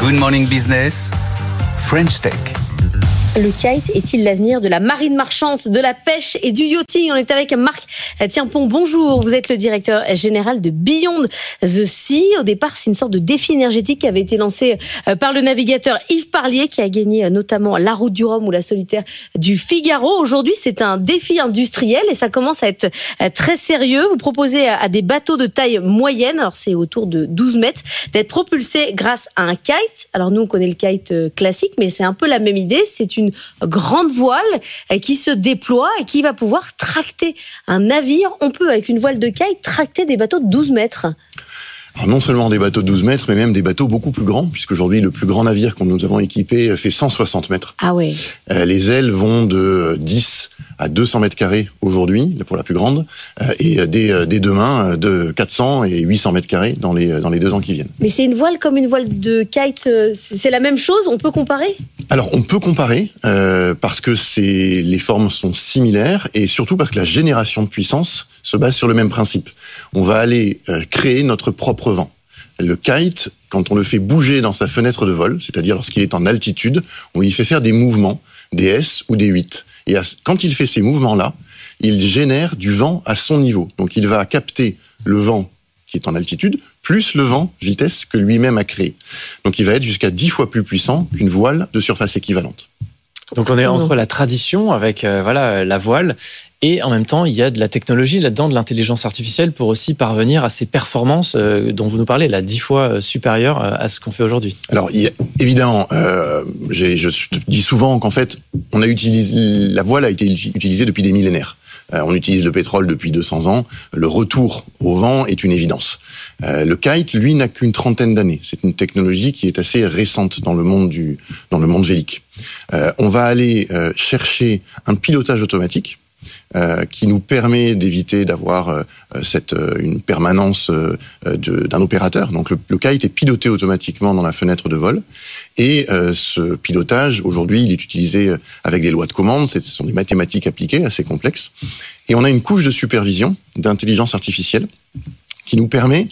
Good Morning Business, French Tech. Le kite est-il l'avenir de la marine marchande, de la pêche et du yachting? On est avec Marc Tienpont. Bonjour, vous êtes le directeur général de Beyond the Sea. Au départ, c'est une sorte de défi énergétique qui avait été lancé par le navigateur Yves Parlier, qui a gagné notamment la Route du Rhum ou la Solitaire du Figaro. Aujourd'hui, c'est un défi industriel et ça commence à être très sérieux. Vous proposez à des bateaux de taille moyenne, alors c'est autour de 12 mètres, d'être propulsés grâce à un kite. Alors nous, on connaît le kite classique, mais c'est un peu la même idée. C'est une grande voile qui se déploie et qui va pouvoir tracter un navire. On peut, avec une voile de kite, tracter des bateaux de 12 mètres. Alors non seulement des bateaux de 12 mètres, mais même des bateaux beaucoup plus grands, puisqu'aujourd'hui, le plus grand navire que nous avons équipé fait 160 mètres. Ah ouais. Les ailes vont de 10 à 200 mètres carrés aujourd'hui, pour la plus grande, et dès demain, de 400 et 800 mètres carrés dans les 2 ans qui viennent. Mais c'est une voile comme une voile de kite, c'est la même chose? On peut comparer? Alors, on peut comparer, parce que les formes sont similaires, et surtout parce que la génération de puissance se base sur le même principe. On va aller créer notre propre vent. Le kite, quand on le fait bouger dans sa fenêtre de vol, c'est-à-dire lorsqu'il est en altitude, on lui fait faire des mouvements, des S ou des 8. Et quand il fait ces mouvements-là, il génère du vent à son niveau. Donc il va capter le vent qui est en altitude, plus le vent vitesse que lui-même a créé. Donc il va être jusqu'à 10 fois plus puissant qu'une voile de surface équivalente. Donc on est entre la tradition avec la voile, et en même temps il y a de la technologie là-dedans, de l'intelligence artificielle pour aussi parvenir à ces performances dont vous nous parlez, 10 fois supérieures à ce qu'on fait aujourd'hui. Alors évidemment, je dis souvent qu'en fait la voile a été utilisée depuis des millénaires. On utilise le pétrole depuis 200 ans. Le retour au vent est une évidence. Le kite, lui, n'a qu'une trentaine d'années. C'est une technologie qui est assez récente dans le monde vélique. On va aller chercher un pilotage automatique qui nous permet d'éviter d'avoir une permanence d'un opérateur. Donc le kite est piloté automatiquement dans la fenêtre de vol. Et ce pilotage, aujourd'hui, il est utilisé avec des lois de commande. Ce sont des mathématiques appliquées, assez complexes. Et on a une couche de supervision d'intelligence artificielle qui nous permet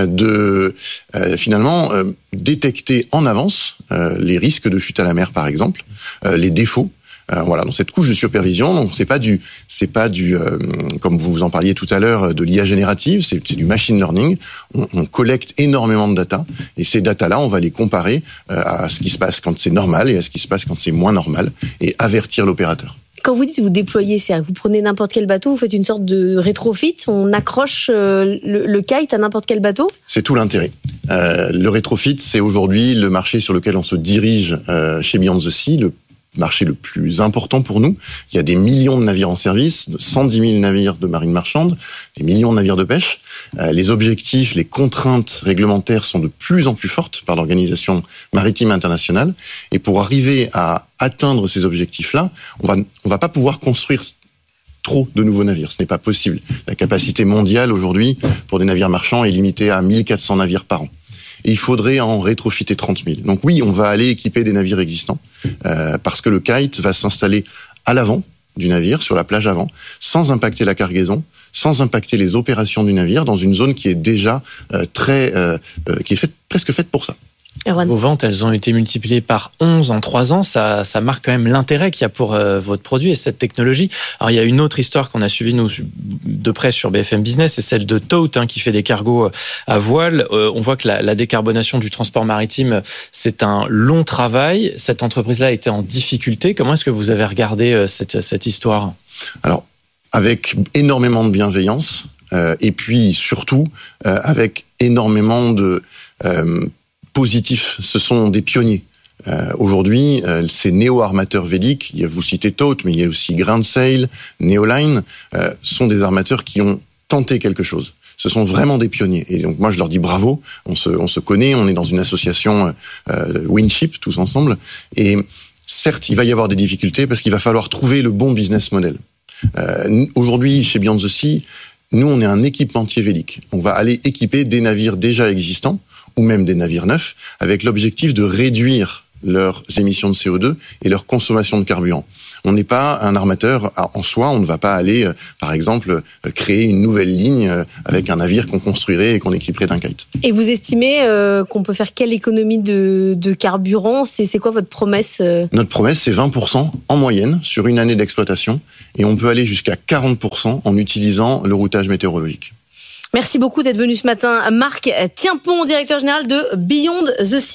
de finalement détecter en avance les risques de chute à la mer, par exemple, les défauts. Dans cette couche de supervision, donc c'est pas du comme vous en parliez tout à l'heure, de l'IA générative, c'est du machine learning. On collecte énormément de data, et ces data-là, on va les comparer à ce qui se passe quand c'est normal et à ce qui se passe quand c'est moins normal, et avertir l'opérateur. Quand vous dites vous déployez, c'est-à-dire que vous prenez n'importe quel bateau, vous faites une sorte de rétrofit, on accroche le kite à n'importe quel bateau? C'est tout l'intérêt. Le rétrofit, c'est aujourd'hui le marché sur lequel on se dirige chez Beyond the Sea, le marché le plus important pour nous. Il y a des millions de navires en service, 110 000 navires de marine marchande, des millions de navires de pêche. Les objectifs, les contraintes réglementaires sont de plus en plus fortes par l'Organisation maritime internationale. Et pour arriver à atteindre ces objectifs-là, on va pas pouvoir construire trop de nouveaux navires. Ce n'est pas possible. La capacité mondiale aujourd'hui pour des navires marchands est limitée à 1400 navires par an. Et il faudrait en rétrofiter 30 000. Donc oui, on va aller équiper des navires existants parce que le kite va s'installer à l'avant du navire, sur la plage avant, sans impacter la cargaison, sans impacter les opérations du navire, dans une zone qui est déjà qui est presque faite pour ça. Vos ventes, elles ont été multipliées par 11 en 3 ans. Ça marque quand même l'intérêt qu'il y a pour votre produit et cette technologie. Alors, il y a une autre histoire qu'on a suivie, nous, de près sur BFM Business, c'est celle de Tote, qui fait des cargos à voile. On voit que la décarbonation du transport maritime, c'est un long travail. Cette entreprise-là était en difficulté. Comment est-ce que vous avez regardé cette histoire? Alors, avec énormément de bienveillance, et puis surtout, avec énormément de positifs. Ce sont des pionniers. Aujourd'hui, ces néo-armateurs véliques, vous citez Tote, mais il y a aussi Grand Sail, Neoline, sont des armateurs qui ont tenté quelque chose. Ce sont vraiment des pionniers. Et donc moi, je leur dis bravo. On se connaît, on est dans une association Winship, tous ensemble. Et certes, il va y avoir des difficultés parce qu'il va falloir trouver le bon business model. Aujourd'hui, chez Beyond the Sea, nous, on est un équipementier vélique. On va aller équiper des navires déjà existants, ou même des navires neufs, avec l'objectif de réduire leurs émissions de CO2 et leur consommation de carburant. On n'est pas un armateur en soi, on ne va pas aller, par exemple, créer une nouvelle ligne avec un navire qu'on construirait et qu'on équiperait d'un kite. Et vous estimez qu'on peut faire quelle économie de carburant ? C'est quoi votre promesse ? Notre promesse, c'est 20% en moyenne sur une année d'exploitation, et on peut aller jusqu'à 40% en utilisant le routage météorologique. Merci beaucoup d'être venu ce matin. Marc Tienpon, directeur général de Beyond the Sea.